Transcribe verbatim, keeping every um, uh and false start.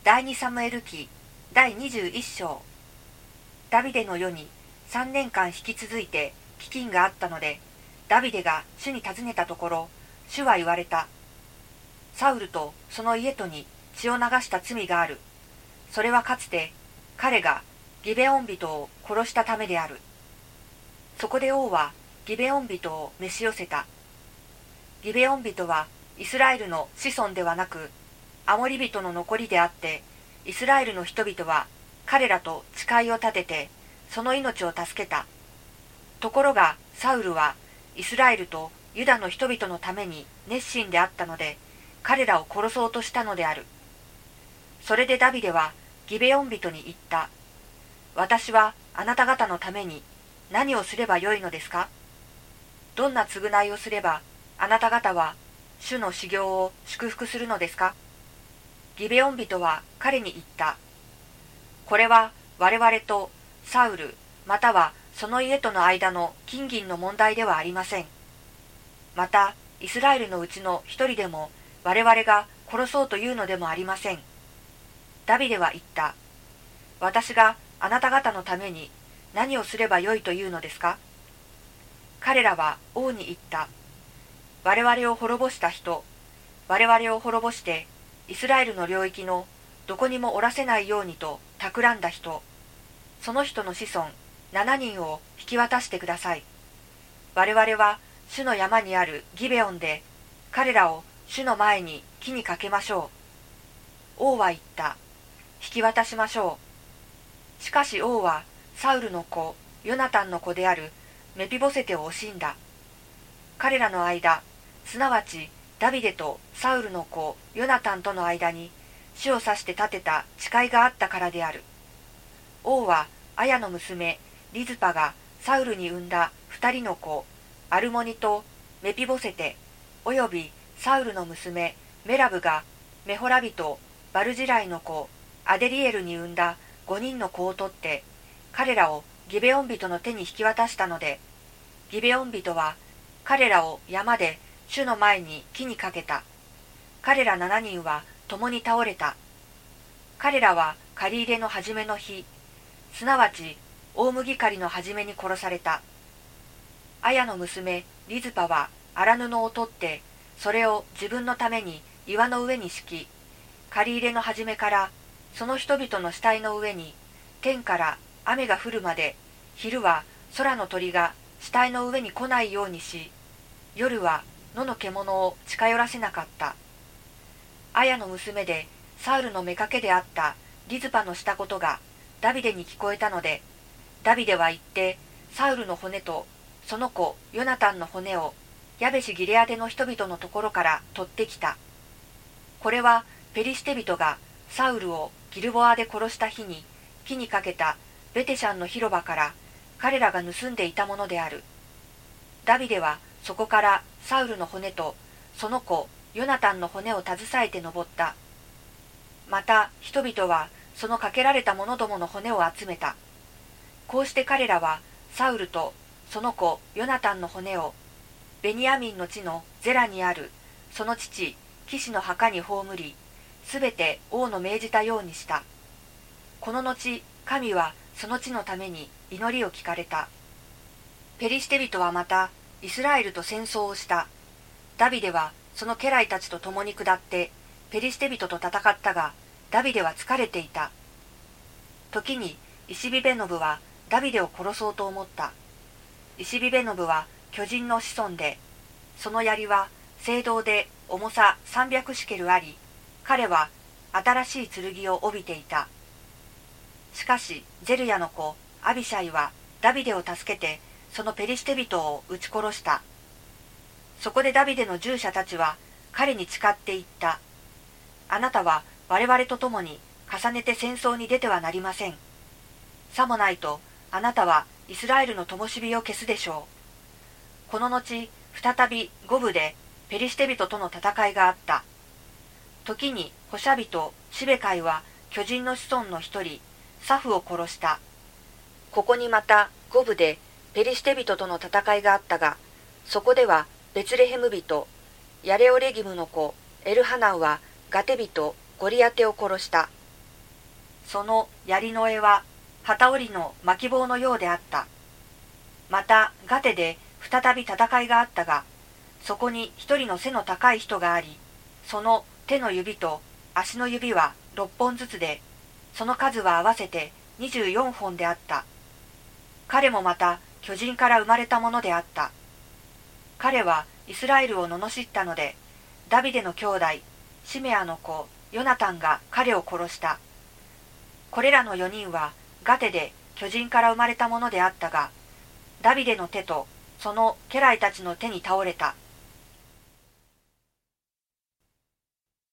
第二サムエル記第にじゅういっ章。ダビデの世に三年間引き続いて飢饉があったので、ダビデが主に尋ねたところ、主は言われた。サウルとその家とに血を流した罪がある。それはかつて彼がギベオン人を殺したためである。そこで王はギベオン人を召し寄せた。ギベオン人はイスラエルの子孫ではなく、アモリ人の残りであって、イスラエルの人々は彼らと誓いを立てて、その命を助けた。ところがサウルはイスラエルとユダの人々のために熱心であったので、彼らを殺そうとしたのである。それでダビデはギベオン人に言った。私はあなた方のために何をすればよいのですか？どんな償いをすればあなた方は主の修行を祝福するのですか？ギベオン人は彼に言った。これは我々とサウルまたはその家との間の金銀の問題ではありません。またイスラエルのうちの一人でも我々が殺そうというのでもありません。ダビデは言った。私があなた方のために何をすればよいというのですか？彼らは王に言った。我々を滅ぼした人、我々を滅ぼしてイスラエルの領域のどこにもおらせないようにと企んだ人、その人の子孫七人を引き渡してください。我々は主の山にあるギベオンで彼らを主の前に木にかけましょう。王は言った。引き渡しましょう。しかし王はサウルの子ヨナタンの子であるメピボセテを惜しんだ。彼らの間、すなわちダビデとサウルの子ヨナタンとの間に主を指して立てた誓いがあったからである。王はアヤの娘リズパがサウルに産んだ二人の子アルモニとメピボセテおよびサウルの娘メラブがメホラ人バルジライの子アデリエルに産んだ五人の子を取って彼らをギベオン人の手に引き渡したので、ギベオン人は彼らを山で主の前に木にかけた。彼ら七人は共に倒れた。彼らは借り入れの初めの日、すなわち大麦刈りの初めに殺された。アヤの娘リズパは荒布を取ってそれを自分のために岩の上に敷き、借り入れの初めからその人々の死体の上に天から雨が降るまで昼は空の鳥が死体の上に来ないようにし、夜は野の獣を近寄らせなかった。アヤの娘でサウルの妾であったリズパのしたことがダビデに聞こえたので、ダビデは言ってサウルの骨とその子ヨナタンの骨をヤベシギレアデの人々のところから取ってきた。これはペリシテ人がサウルをギルボアで殺した日に木にかけたベテシャンの広場から彼らが盗んでいたものである。ダビデはそこからサウルの骨とその子ヨナタンの骨を携えて登った。また人々はそのかけられた者どもの骨を集めた。こうして彼らはサウルとその子ヨナタンの骨をベニヤミンの地のゼラにあるその父キシの墓に葬り、すべて王の命じたようにした。この後神はその地のために祈りを聞かれた。ペリシテ人はまたイスラエルと戦争をした。ダビデはその家来たちと共に下ってペリシテ人と戦ったが、ダビデは疲れていた。時にイシビベノブはダビデを殺そうと思った。イシビベノブは巨人の子孫で、その槍は青銅で重さ三百シケルあり、彼は新しい剣を帯びていた。しかしゼルヤの子アビシャイはダビデを助けてそのペリシテ人を撃ち殺した。そこでダビデの従者たちは彼に誓って言った。あなたは我々と共に重ねて戦争に出てはなりません。さもないとあなたはイスラエルの灯火を消すでしょう。この後再び五部でペリシテ人との戦いがあった。時にホシャビとシベカイは巨人の子孫の一人サフを殺した。ここにまた五部でペリシテ人との戦いがあったが、そこではベツレヘム人ヤレオレギムの子エルハナンはガテ人ゴリアテを殺した。 その槍の柄は機織りの巻棒のようであった。またガテで再び戦いがあったが、そこに一人の背の高い人があり、その手の指と足の指は六本ずつで、その数は合わせて二十四本であった。彼もまた巨人から生まれたものであった。彼はイスラエルを罵ったので、ダビデの兄弟、シメアの子、ヨナタンが彼を殺した。これらの四人はガテで巨人から生まれたものであったが、ダビデの手とその家来たちの手に倒れた。